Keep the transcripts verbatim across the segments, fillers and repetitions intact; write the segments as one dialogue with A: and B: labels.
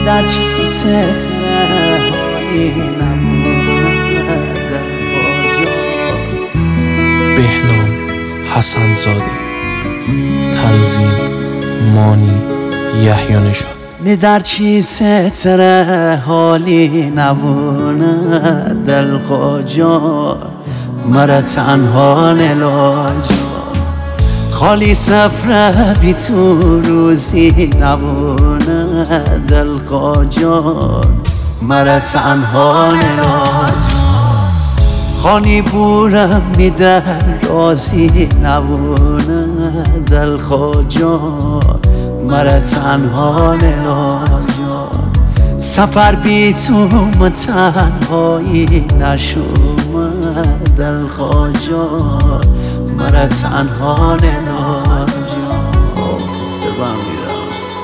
A: در چیزت حالی نموند در خاجا.
B: بهنام حسن زاده، تنظیم مانی یحیی نژاد.
A: نه در چیزت حالی نموند در خاجا، مرا تنها نلاجا. خالی سفره بی تو روزی نبونه دل خاجا، مرا تنها نلاجا. خانی بورم می در رازی نبونه دل خاجا، مرا تنها نلاجا. سفر بی تو من تنهایی نشومه دل خاجا، مرا تنها نلاجا. تسکربم میرم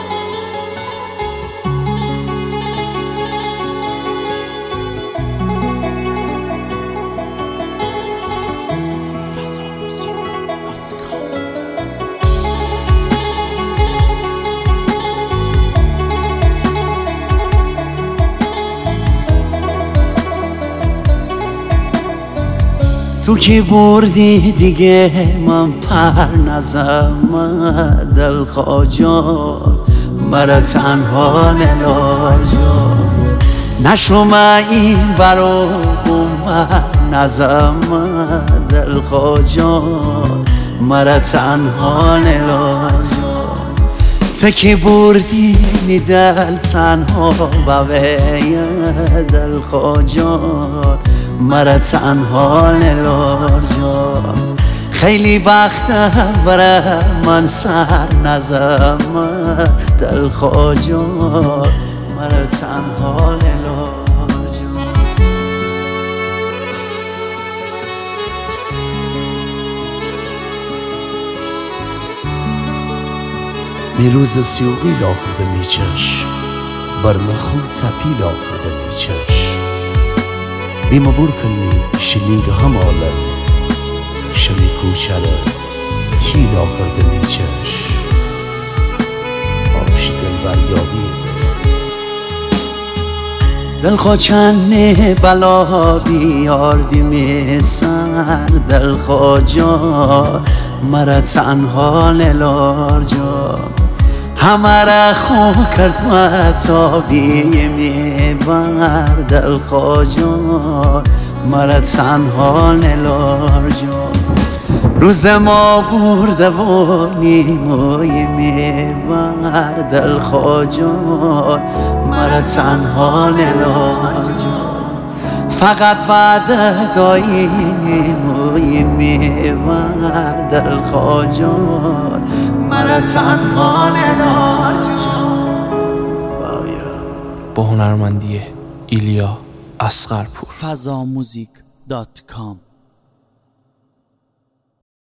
A: تو که بردی دیگه من پر نزم دل خاجا، مرا تنها نلاجا. نشوم این برا بومر نزم دل خاجا، مرا تنها نلاجا. تو که بردی می دل تنها بوی دل خاجا، مرا تنها نلاجا. خیلی وقت بره من سر نزم دل خاجا، مرا تنها نلاجا.
C: میروز سیوغی لاخرده میچش، بر مخون تپی لاخرده میچش. بیما بور کنی شلیگ هم آلم، شمی کوچره تی لاخرده میچش. آبش دل بریابی
A: دل خاچن بلا بیاردی می سر دل خاجا، مرا تنها نلاجا. همه را خو کرد و تابی میبر دل خاجا، مرا تنها نلاجا. روز ما برده و نیموی میبر دل خاجا، مرا تنها نلاجا. فقط وعده دایی نیموی میبر دل خاجا، مرا تنها نلاجا.
B: با هنرمندی ایلیا اصغرپور.
D: فضاموزیک دات کام